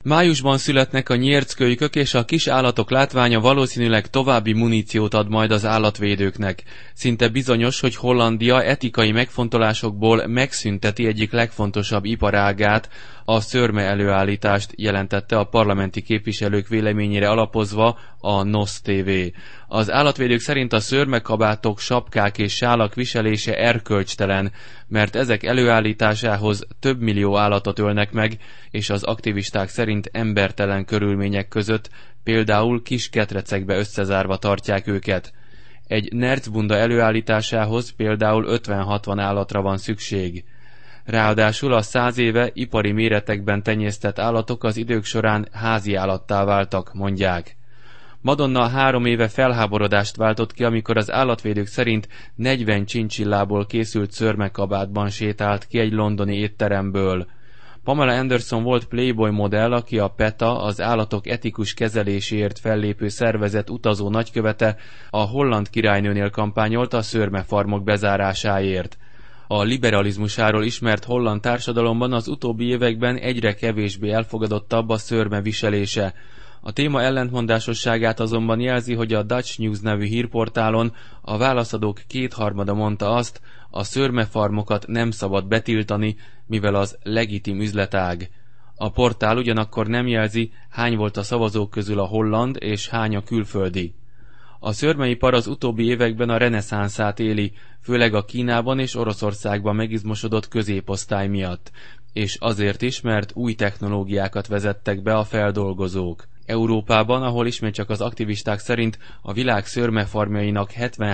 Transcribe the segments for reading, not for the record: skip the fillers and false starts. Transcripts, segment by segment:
Májusban születnek a nyérckölykök, és a kis állatok látványa valószínűleg további muníciót ad majd az állatvédőknek. Szinte bizonyos, hogy Hollandia etikai megfontolásokból megszünteti egyik legfontosabb iparágát, a szőrme előállítást, jelentette a parlamenti képviselők véleményére alapozva a NOS TV. Az állatvédők szerint a szőrmekabátok, sapkák és sálak viselése erkölcstelen, mert ezek előállításához több millió állatot ölnek meg, és az aktivisták szerint embertelen körülmények között, például kis ketrecekbe összezárva tartják őket. Egy nercbunda előállításához például 50-60 állatra van szükség. Ráadásul a 100 éve ipari méretekben tenyésztett állatok az idők során házi állattá váltak, mondják. Madonna 3 éve felháborodást váltott ki, amikor az állatvédők szerint 40 csincsillából készült szőrmekabátban sétált ki egy londoni étteremből. Pamela Anderson volt Playboy modell, aki a PETA, az állatok etikus kezeléséért fellépő szervezet utazó nagykövete, a holland királynőnél kampányolt a szőrmefarmok bezárásáért. A liberalizmusáról ismert holland társadalomban az utóbbi években egyre kevésbé elfogadottabb a szőrme viselése. A téma ellentmondásosságát azonban jelzi, hogy a Dutch News nevű hírportálon a válaszadók 2/3 mondta azt, a szőrmefarmokat nem szabad betiltani, mivel az legitim üzletág. A portál ugyanakkor nem jelzi, hány volt a szavazók közül a holland és hány a külföldi. A szőrmeipar az utóbbi években a reneszánszát éli, főleg a Kínában és Oroszországban megizmosodott középosztály miatt, és azért is, mert új technológiákat vezettek be a feldolgozók. Európában, ahol ismét csak az aktivisták szerint a világ szőrmefarmjainak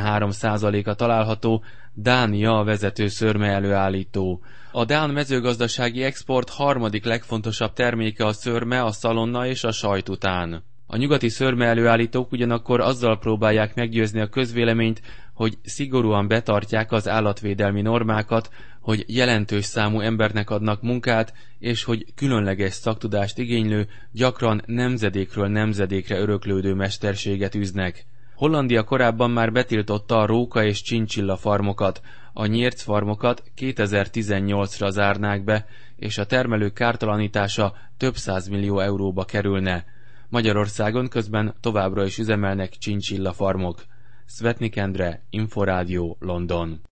73%-a található, Dánia a vezető szőrme előállító. A dán mezőgazdasági export harmadik legfontosabb terméke a szőrme, a szalonna és a sajt után. A nyugati szőrme előállítók ugyanakkor azzal próbálják meggyőzni a közvéleményt, hogy szigorúan betartják az állatvédelmi normákat, hogy jelentős számú embernek adnak munkát, és hogy különleges szaktudást igénylő, gyakran nemzedékről nemzedékre öröklődő mesterséget űznek. Hollandia korábban már betiltotta a róka és csincsilla farmokat, a nyércfarmokat 2018-ra zárnák be, és a termelők kártalanítása több 100 millió euróba kerülne. Magyarországon közben továbbra is üzemelnek csincsilla farmok. Svetnik Endre, Inforádió, London.